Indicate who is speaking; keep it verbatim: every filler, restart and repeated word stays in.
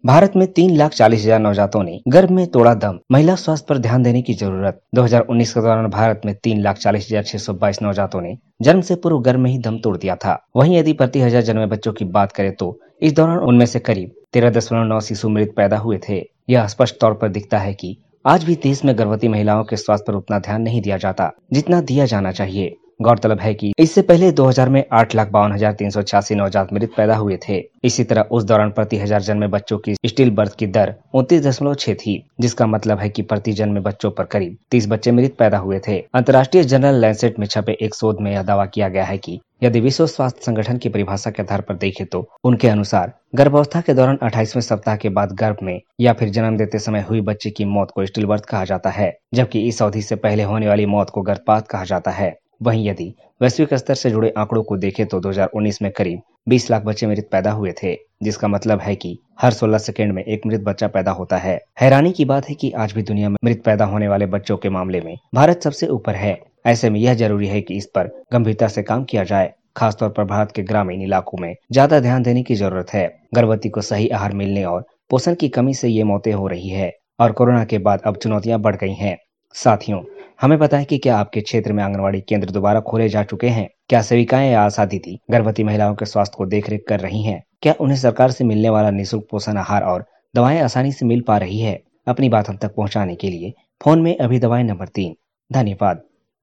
Speaker 1: भारत में तीन लाख चालीस हजार नवजातों ने गर्भ में तोड़ा दम। महिला स्वास्थ्य पर ध्यान देने की जरूरत। दो हज़ार उन्नीस के दौरान भारत में तीन लाख चालीस हजार छह सौ बाईस नवजातों ने जन्म से पूर्व गर्भ में ही दम तोड़ दिया था। वहीं यदि प्रति हजार जन्मे बच्चों की बात करें तो इस दौरान उनमें से करीब तेरह दशमलव नौ शिशु मृत पैदा हुए थे। यह स्पष्ट तौर पर दिखता है कि आज भी देश में गर्भवती महिलाओं के स्वास्थ्य पर उतना ध्यान नहीं दिया जाता जितना दिया जाना चाहिए। गौरतलब है कि इससे पहले दो हज़ार में आठ लाख बावन हजार तीन सौ छियासी नवजात मृत पैदा हुए थे। इसी तरह उस दौरान प्रति हजार जन्मे बच्चों की स्टिल बर्थ की दर उनतीस दशमलव छह थी, जिसका मतलब है कि प्रति जन्मे बच्चों पर करीब तीस बच्चे मृत पैदा हुए थे। अंतर्राष्ट्रीय जर्नल लैंसेट में छपे एक शोध में यह दावा किया गया है कि यदि विश्व स्वास्थ्य संगठन की परिभाषा के आधार पर देखें तो उनके अनुसार गर्भावस्था के दौरान अट्ठाईसवें सप्ताह के बाद गर्भ में या फिर जन्म देते समय हुई बच्चे की मौत को स्टिल बर्थ कहा जाता है, जबकि इस अवधि से पहले होने वाली मौत को गर्भपात कहा जाता है। वहीं यदि वैश्विक स्तर से जुड़े आंकड़ों को देखें तो दो हज़ार उन्नीस में करीब बीस लाख बच्चे मृत पैदा हुए थे, जिसका मतलब है कि हर सोलह सेकंड में एक मृत बच्चा पैदा होता है। हैरानी की बात है कि आज भी दुनिया में मृत पैदा होने वाले बच्चों के मामले में भारत सबसे ऊपर है। ऐसे में यह जरूरी है कि इस पर गंभीरता से काम किया जाए। खासतौर पर भारत के ग्रामीण इलाकों में ज्यादा ध्यान देने की जरूरत है। गर्भवती को सही आहार मिलने और पोषण की कमी से ये मौतें हो रही है और कोरोना के बाद अब चुनौतियां बढ़ गई हैं। साथियों, हमें बताएं कि क्या आपके क्षेत्र में आंगनवाड़ी केंद्र दोबारा खोले जा चुके हैं? क्या सेविकाएं या आशा दीदी गर्भवती महिलाओं के स्वास्थ्य को देखरेख कर रही हैं? क्या उन्हें सरकार से मिलने वाला निःशुल्क पोषण आहार और दवाएं आसानी से मिल पा रही है? अपनी बात हम तक पहुंचाने के लिए फोन में अभी दवाएं नंबर तीन। धन्यवाद।